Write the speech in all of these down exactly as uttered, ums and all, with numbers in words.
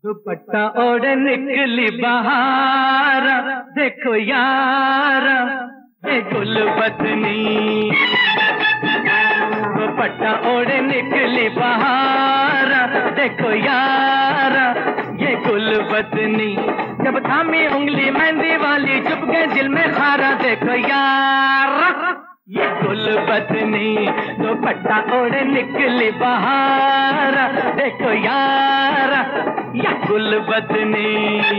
दुपट्टा ओढ़े निकली बहारा, देखो यारा ये गुलबदनी। दुपट्टा ओढ़े निकली बहारा, देखो यारा ये गुलबदनी। जब थामी उंगली मेहंदी वाली, चुप गए दिल में खारा, देखो यारा ये गुलबदनी। दुपट्टा ओढ़े निकली बहारा, देखो यारा ये गुलबदनी।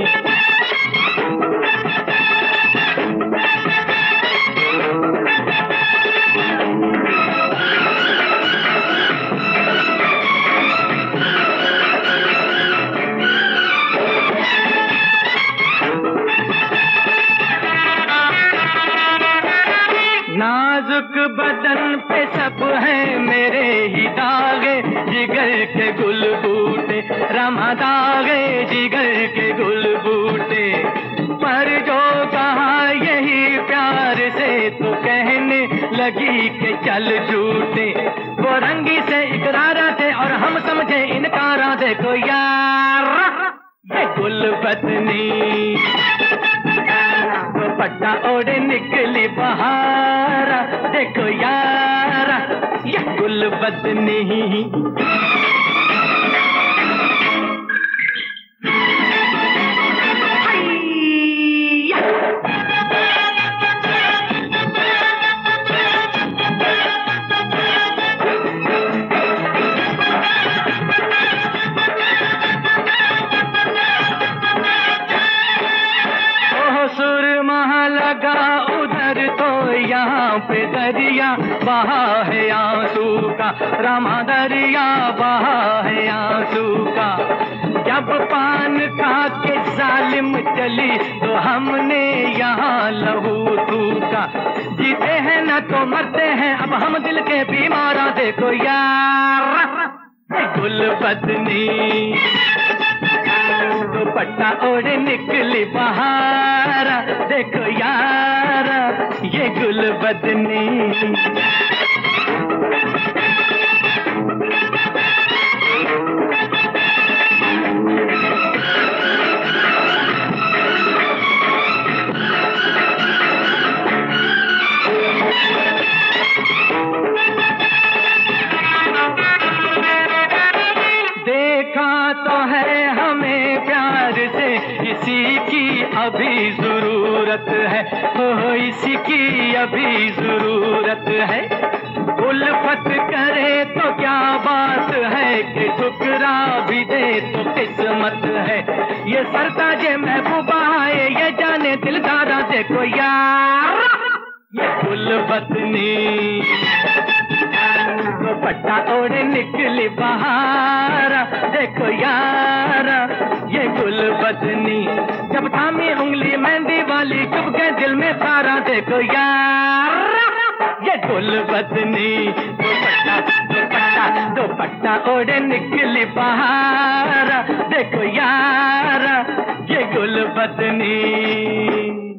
नाजुक बदन पे सब है मेरे ही दागे, जिगर के गुल बूटे, रमा दागे जिगर के गुल बूटे। पर जो कहा यही प्यार से तो कहने लगी के चल झूठे। वो रंगी से इकरारा थे और हम समझे इनकारा, देखो यार ये गुलबदनी। दुपट्टा ओढ़े निकली बहारा, देखो यारा ये गुलबदनी। उधर तो यहाँ पे दरिया बहा है आंसू का, रमा दरिया बहा है आंसू का। जब पान खा के जालिम चली तो हमने यहाँ लहू थूका। जीते हैं न तो मरते हैं अब हम दिल के बीमारा, देखो यार गुलबदनी। दुपट्टा ओढ़े निकली बहारा, देखो यारा ये गुलबदनी। देखा तो है हमें प्यार से, इसी की अभी जरूरत है, हो इसी की अभी जरूरत है। उल्फत करे तो क्या बात है कि ठुकरा भी दे तो किस्मत है। ये सरताजे महबूबा है ये जाने दिलदारा, देखो यार ये गुलबदनी। दुपट्टा ओढ़े निकली बहारा, देखो यारा ये गुलबदनी। जब थामी उंगली मेहंदी वाली, चुप गए दिल में सारा, देखो यार ये गुलबदनी। दुपट्टा दुपट्टा दुपट्टा ओढ़े निकली बहारा, देखो यारा ये गुलबदनी।